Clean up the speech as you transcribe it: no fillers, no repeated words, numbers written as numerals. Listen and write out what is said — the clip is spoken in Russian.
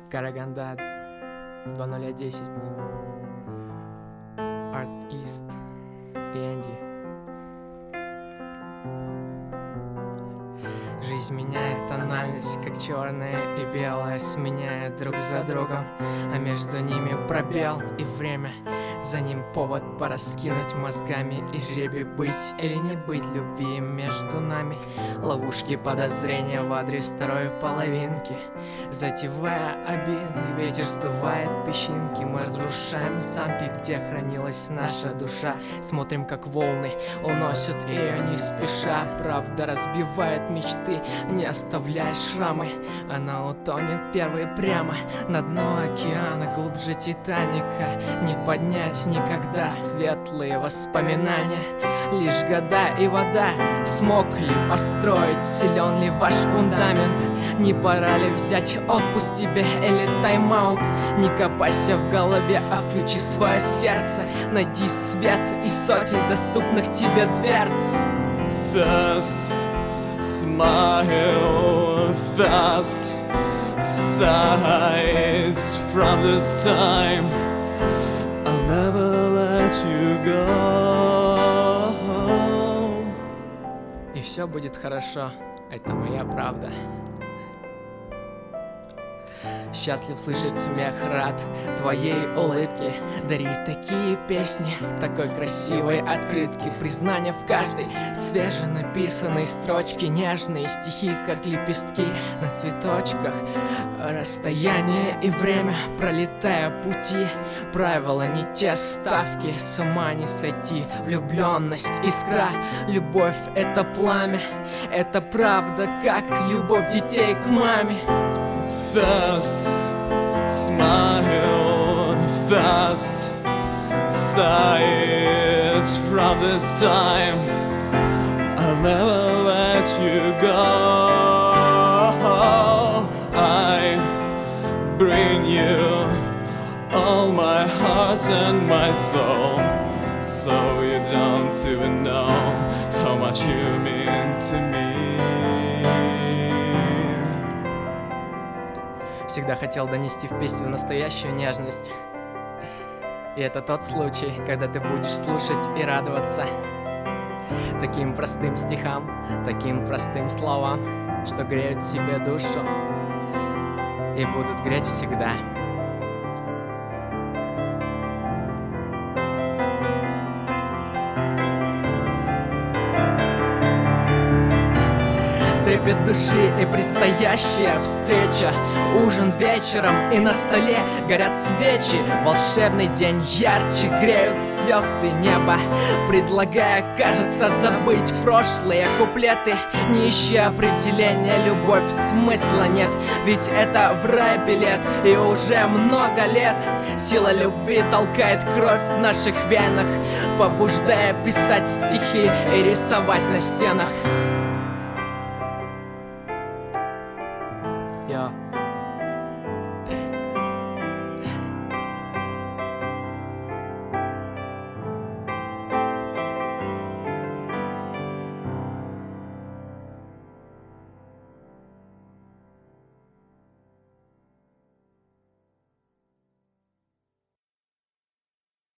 Караганда 2010, Art East и Энди. Жизнь меняет тональность, как черное и белое сменяет друг за другом, а между ними пробел и время. За ним повод пораскинуть мозгами и жребий быть или не быть любви между нами. Ловушки подозрения в адрес второй половинки. Затевая обиды, ветер сдувает песчинки. Мы разрушаем замки, где хранилась наша душа. Смотрим, как волны уносят ее не спеша. Правда разбивает мечты, не оставляя шрамы. Она утонет первой прямо на дно океана, глубже Титаника. Не поднять никогда светлые воспоминания. Лишь года и вода смог ли построить, силен ли ваш фундамент? Не пора ли взять отпуск тебе или тайм-аут? Не копайся в голове, а включи свое сердце. Найди свет из сотен доступных тебе дверц. First smile, fast sighs from this time. I'll never let you go. И все будет хорошо, это моя правда. Счастлив слышать смех, рад твоей улыбке. Дари такие песни в такой красивой открытке. Признание в каждой свеженаписанной строчке. Нежные стихи, как лепестки на цветочках. Расстояние и время, пролетая пути. Правила не те ставки, с ума не сойти. Влюбленность, искра, любовь — это пламя. Это правда, как любовь детей к маме. First smile, fast sighs from this time. I'll never let you go. I bring you all my heart and my soul, so you don't even know how much you mean to me. Всегда хотел донести в песню настоящую нежность. И это тот случай, когда ты будешь слушать и радоваться таким простым стихам, таким простым словам, что греют себе душу и будут греть всегда. Трепет души и предстоящая встреча. Ужин вечером и на столе горят свечи. Волшебный день ярче греют звезды неба, предлагая, кажется, забыть прошлые куплеты. Не ищи определения, любовь смысла нет, ведь это в рай билет. И уже много лет сила любви толкает кровь в наших венах, побуждая писать стихи и рисовать на стенах.